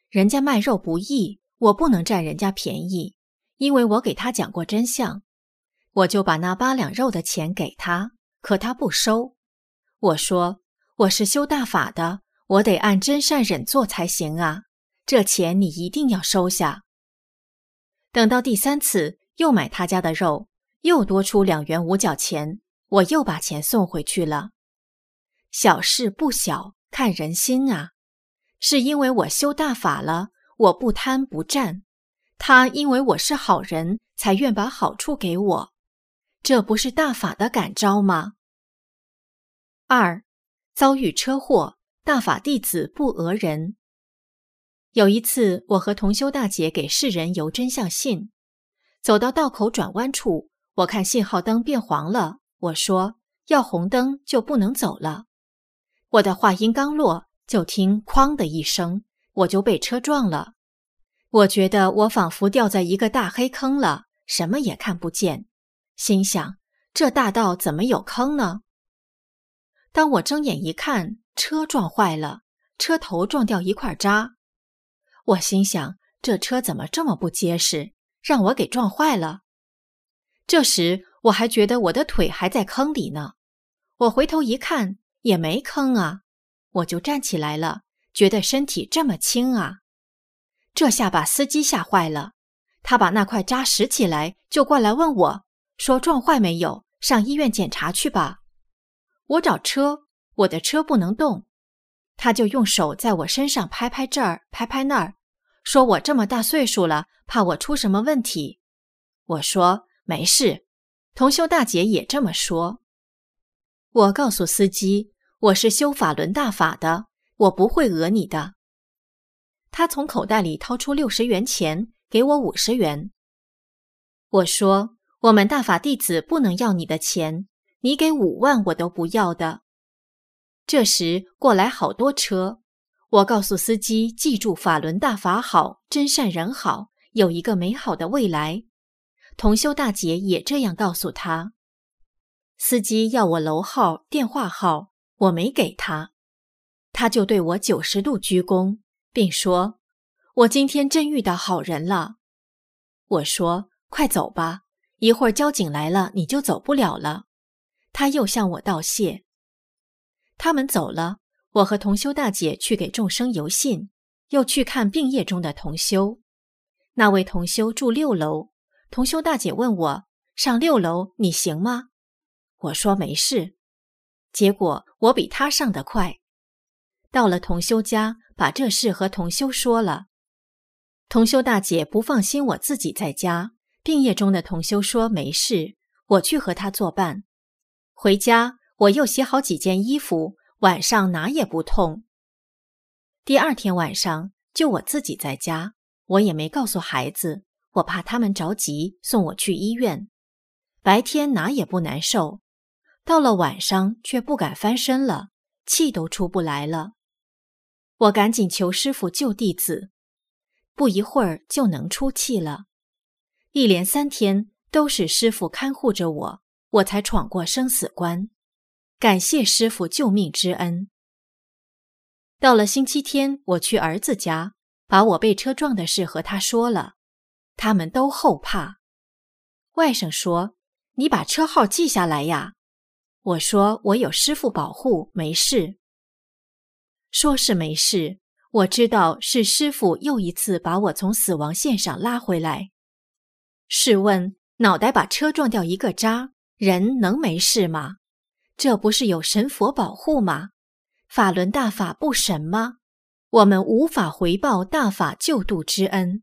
人家卖肉不易，我不能占人家便宜，因为我给他讲过真相。我就把那八两肉的钱给他，可他不收。我说，我是修大法的，我得按真善忍做才行啊，这钱你一定要收下。等到第三次又买他家的肉，又多出两元五角钱，我又把钱送回去了。小事不小，看人心啊。是因为我修大法了，我不贪不占，他因为我是好人，才愿把好处给我，这不是大法的感召吗？二，遭遇车祸，大法弟子不讹人。有一次，我和同修大姐给世人邮真相信，走到道口转弯处，我看信号灯变黄了，我说要红灯就不能走了。我的话音刚落，就听哐的一声，我就被车撞了。我觉得我仿佛掉在一个大黑坑了，什么也看不见，心想这大道怎么有坑呢？当我睁眼一看，车撞坏了，车头撞掉一块渣。我心想，这车怎么这么不结实，让我给撞坏了。这时我还觉得我的腿还在坑里呢，我回头一看，也没坑啊，我就站起来了，觉得身体这么轻啊。这下把司机吓坏了，他把那块渣拾起来，就过来问我，说撞坏没有，上医院检查去吧。我找车，我的车不能动，他就用手在我身上拍拍这儿，拍拍那儿，说我这么大岁数了，怕我出什么问题。我说没事，同修大姐也这么说。我告诉司机，我是修法轮大法的，我不会讹你的。他从口袋里掏出六十元钱，给我五十元。我说，我们大法弟子不能要你的钱，你给五万我都不要的。这时过来好多车，我告诉司机记住法轮大法好，真善人好，有一个美好的未来。同修大姐也这样告诉他。司机要我楼号、电话号，我没给他，他就对我九十度鞠躬，并说，我今天真遇到好人了。我说，快走吧，一会儿交警来了你就走不了了。他又向我道谢。他们走了，我和同修大姐去给众生邮信，又去看病业中的同修。那位同修住六楼，同修大姐问我，上六楼你行吗？我说没事。结果我比他上得快。到了同修家，把这事和同修说了。同修大姐不放心我自己在家，病业中的同修说没事，我去和他作伴。回家我又洗好几件衣服，晚上哪也不痛。第二天晚上就我自己在家，我也没告诉孩子，我怕他们着急送我去医院。白天哪也不难受，到了晚上却不敢翻身了，气都出不来了。我赶紧求师父救弟子，不一会儿就能出气了。一连三天都是师父看护着我，我才闯过生死关。感谢师父救命之恩。到了星期天，我去儿子家，把我被车撞的事和他说了，他们都后怕。外甥说，你把车号记下来呀。我说我有师父保护，没事。说是没事，我知道是师父又一次把我从死亡线上拉回来。试问，脑袋把车撞掉一个渣，人能没事吗？这不是有神佛保护吗？法轮大法不神吗？我们无法回报大法救度之恩。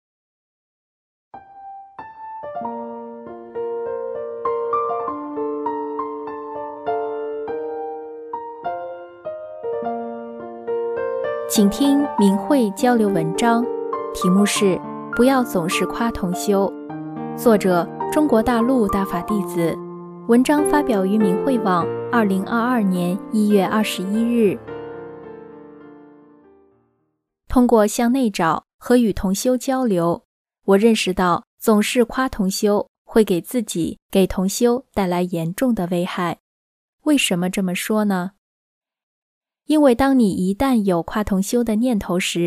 请听明慧交流文章，题目是不要总是夸同修，作者中国大陆大法弟子，文章发表于明慧网二零二二年一月二十一日。通过向内找和与同修交流，我认识到总是夸同修会给自己、给同修带来严重的危害。为什么这么说呢？因为当你一旦有夸同修的念头时，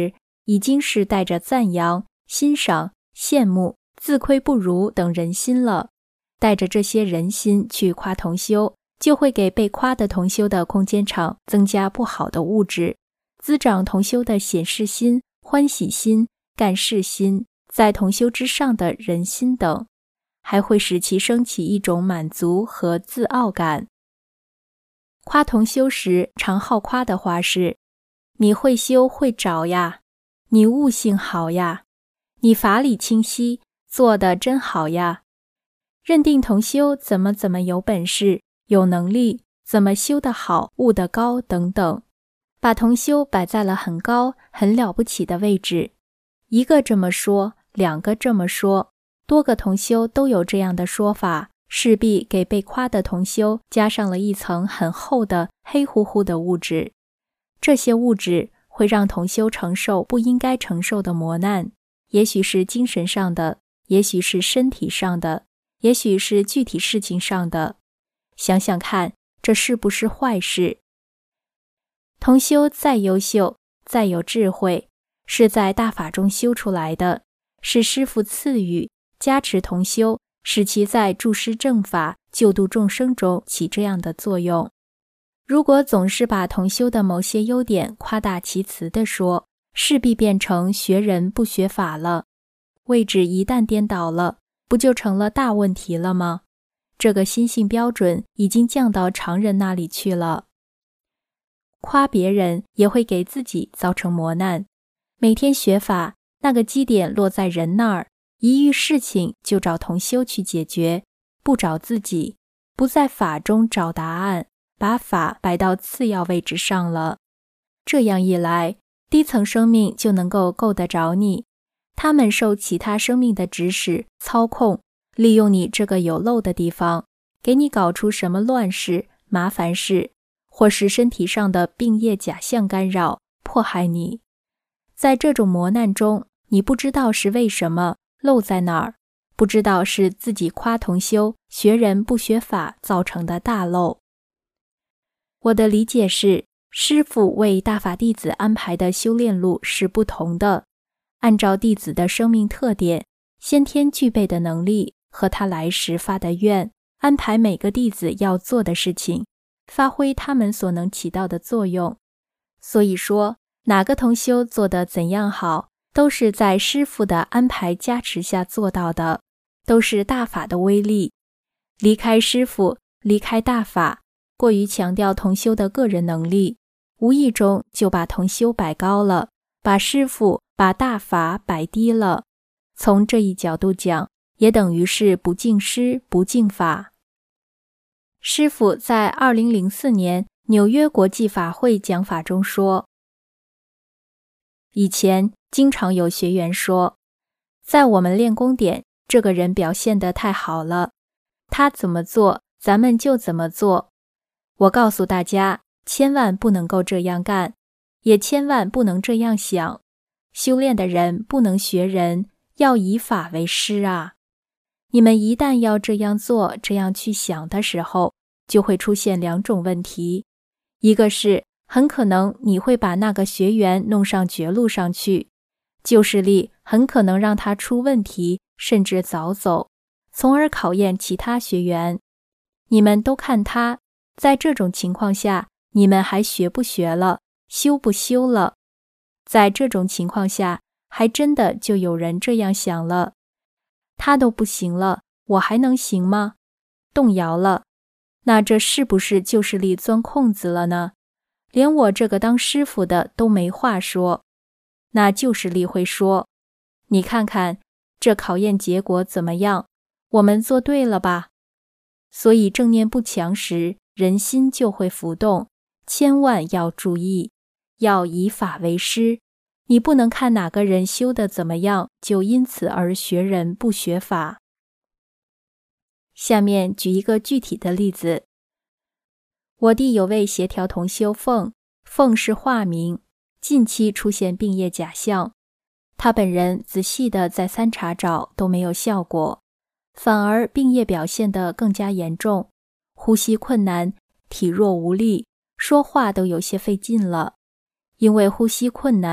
已经是带着赞扬、欣赏、羡慕、自愧不如等人心了。带着这些人心去夸同修，就会给被夸的同修的空间场增加不好的物质，滋长同修的显示心、欢喜心、干事心，在同修之上的人心等，还会使其升起一种满足和自傲感。夸同修时常好夸的话是：你会修会找呀，你悟性好呀，你法理清晰，做得真好呀。认定同修怎么怎么有本事、有能力，怎么修得好、悟得高等等，把同修摆在了很高、很了不起的位置。一个这么说，两个这么说，多个同修都有这样的说法，势必给被夸的同修加上了一层很厚的黑乎乎的物质。这些物质会让同修承受不应该承受的磨难，也许是精神上的，也许是身体上的，也许是具体事情上的。想想看，这是不是坏事？同修再优秀，再有智慧，是在大法中修出来的，是师父赐予加持同修，使其在助施正法、救度众生中起这样的作用。如果总是把同修的某些优点夸大其词地说，势必变成学人不学法了。位置一旦颠倒了，不就成了大问题了吗？这个心性标准已经降到常人那里去了。夸别人也会给自己造成磨难。每天学法，那个基点落在人那儿，一遇事情就找同修去解决，不找自己，不在法中找答案，把法摆到次要位置上了。这样一来，低层生命就能够够得着你，他们受其他生命的指使、操控，利用你这个有漏的地方，给你搞出什么乱事、麻烦事，或是身体上的病业假象干扰，迫害你。在这种磨难中，你不知道是为什么，漏在哪儿，不知道是自己夸同修、学人不学法造成的大漏。我的理解是，师父为大法弟子安排的修炼路是不同的，按照弟子的生命特点、先天具备的能力和他来时发的愿，安排每个弟子要做的事情，发挥他们所能起到的作用。所以说，哪个同修做得怎样好，都是在师父的安排加持下做到的，都是大法的威力。离开师父，离开大法，过于强调同修的个人能力，无意中就把同修摆高了，把师父、把大法摆低了。从这一角度讲，也等于是不敬师、不敬法。师父在二零零四年纽约国际法会讲法中说，以前经常有学员说，在我们练功点，这个人表现得太好了，他怎么做，咱们就怎么做。我告诉大家，千万不能够这样干，也千万不能这样想。修炼的人不能学人，要以法为师啊。你们一旦要这样做，这样去想的时候，就会出现两种问题。一个是，很可能你会把那个学员弄上绝路上去，旧势力很可能让他出问题，甚至早走，从而考验其他学员。你们都看他，在这种情况下，你们还学不学了，修不修了？在这种情况下，还真的就有人这样想了，他都不行了，我还能行吗？动摇了，那这是不是旧势力钻空子了呢？连我这个当师傅的都没话说。那旧势力会说，你看看这考验结果怎么样，我们做对了吧？所以正念不强时，人心就会浮动，千万要注意，要以法为师。你不能看哪个人修得怎么样，就因此而学人不学法。下面举一个具体的例子。我弟有位协调同修凤，凤是化名，近期出现病业假象，他本人仔细的再三查找都没有效果，反而病业表现得更加严重，呼吸困难，体弱无力，说话都有些费劲了。因为呼吸困难，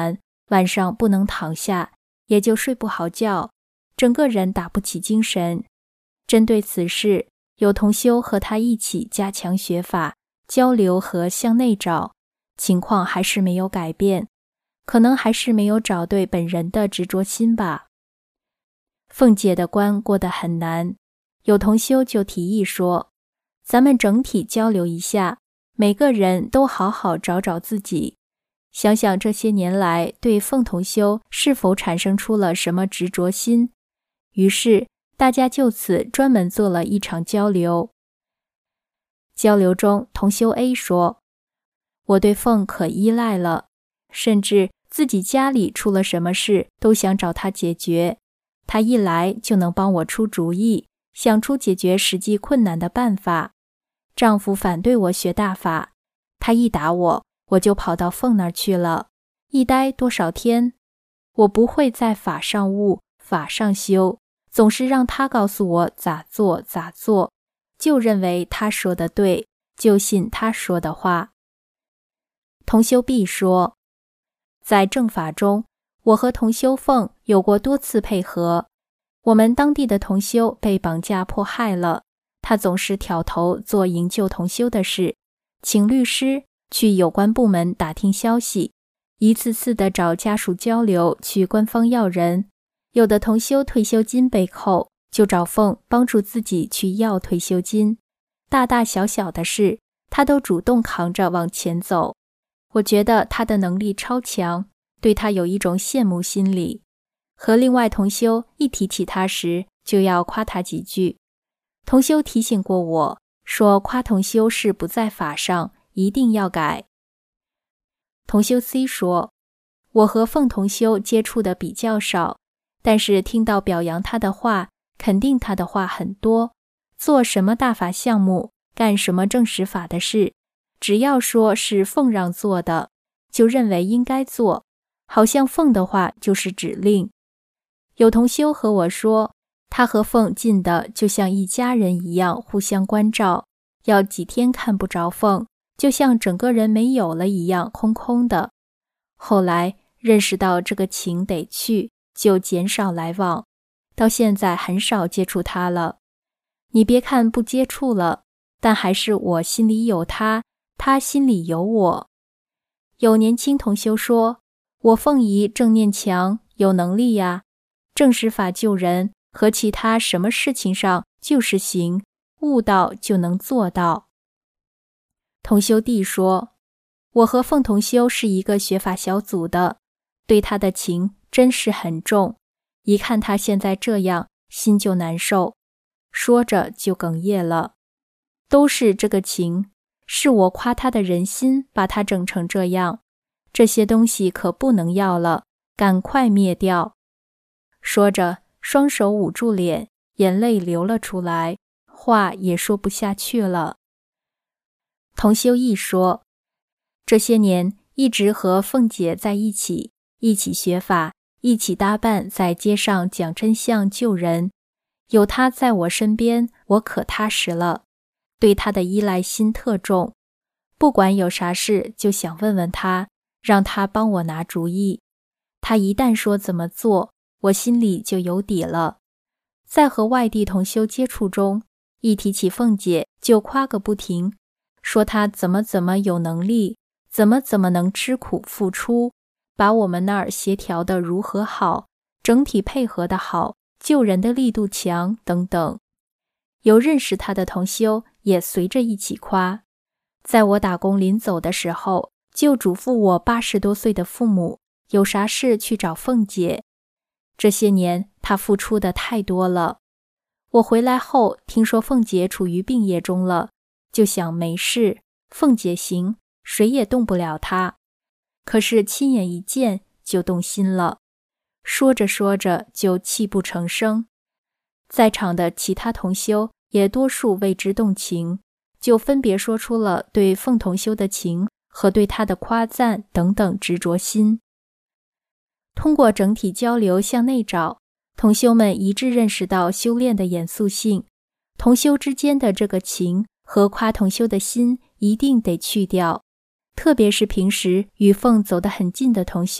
晚上不能躺下，也就睡不好觉，整个人打不起精神。针对此事，有同修和他一起加强学法、交流和向内找，情况还是没有改变，可能还是没有找对本人的执着心吧。凤姐的关过得很难，有同修就提议说，咱们整体交流一下，每个人都好好找找自己，想想这些年来对凤同修是否产生出了什么执着心。于是大家就此专门做了一场交流。交流中，同修 A 说，我对凤可依赖了，甚至自己家里出了什么事都想找她解决，她一来就能帮我出主意，想出解决实际困难的办法。丈夫反对我学大法，他一打我，我就跑到凤那儿去了，一待多少天，我不会在法上悟，法上修，总是让他告诉我咋做咋做，就认为他说的对，就信他说的话。同修 B 说，在正法中，我和同修凤有过多次配合，我们当地的同修被绑架迫害了，他总是挑头做营救同修的事，请律师去有关部门打听消息，一次次的找家属交流，去官方要人。有的同修退休金被扣，就找凤帮助自己去要退休金，大大小小的事他都主动扛着往前走。我觉得他的能力超强，对他有一种羡慕心理。和另外同修一提起他时，就要夸他几句。同修提醒过我，说夸同修是不在法上，一定要改。同修 C 说，我和凤同修接触的比较少，但是听到表扬他的话，肯定他的话很多，做什么大法项目，干什么正实法的事，只要说是凤让做的，就认为应该做，好像凤的话就是指令。有同修和我说，他和凤近的就像一家人一样互相关照，要几天看不着凤，就像整个人没有了一样空空的。后来认识到这个情得去，就减少来往，到现在很少接触他了。你别看不接触了，但还是我心里有他，他心里有我。有年轻同修说，我凤仪正念强，有能力呀，正实法救人和其他什么事情上就是行，悟到就能做到。同修弟说，我和凤同修是一个学法小组的，对他的情真是很重，一看他现在这样，心就难受，说着就哽咽了。都是这个情，是我夸他的人心把他整成这样，这些东西可不能要了，赶快灭掉。说着，双手捂住脸，眼泪流了出来，话也说不下去了。同修义说，这些年一直和凤姐在一起，一起学法，一起搭伴在街上讲真相救人，有她在我身边，我可踏实了，对她的依赖心特重，不管有啥事就想问问她，让她帮我拿主意。她一旦说怎么做，我心里就有底了。在和外地同修接触中，一提起凤姐就夸个不停，说她怎么怎么有能力，怎么怎么能吃苦付出，把我们那儿协调得如何好，整体配合得好，救人的力度强等等。有认识她的同修也随着一起夸。在我打工临走的时候，就嘱咐我八十多岁的父母，有啥事去找凤姐。这些年她付出的太多了。我回来后听说凤姐处于病业中了，就想没事，凤姐行，谁也动不了她。可是亲眼一见就动心了，说着说着就泣不成声。在场的其他同修也多数为之动情，就分别说出了对凤同修的情和对她的夸赞等等执着心。通过整体交流向内找，同修们一致认识到修炼的严肃性，同修之间的这个情和夸同修的心一定得去掉，特别是平时与凤走得很近的同修，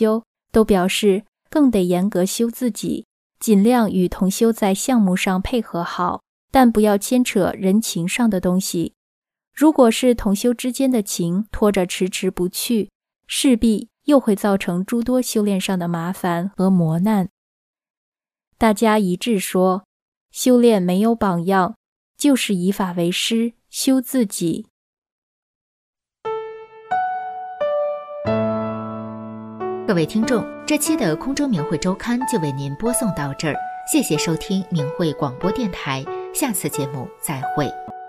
都表示更得严格修自己，尽量与同修在项目上配合好，但不要牵扯人情上的东西。如果是同修之间的情拖着迟迟不去，势必又会造成诸多修炼上的麻烦和磨难。大家一致说，修炼没有榜样，就是以法为师，修自己。 各位听众，这期的空中明慧周刊就为您播送到这儿，谢谢收听明慧广播电台，下次节目再会。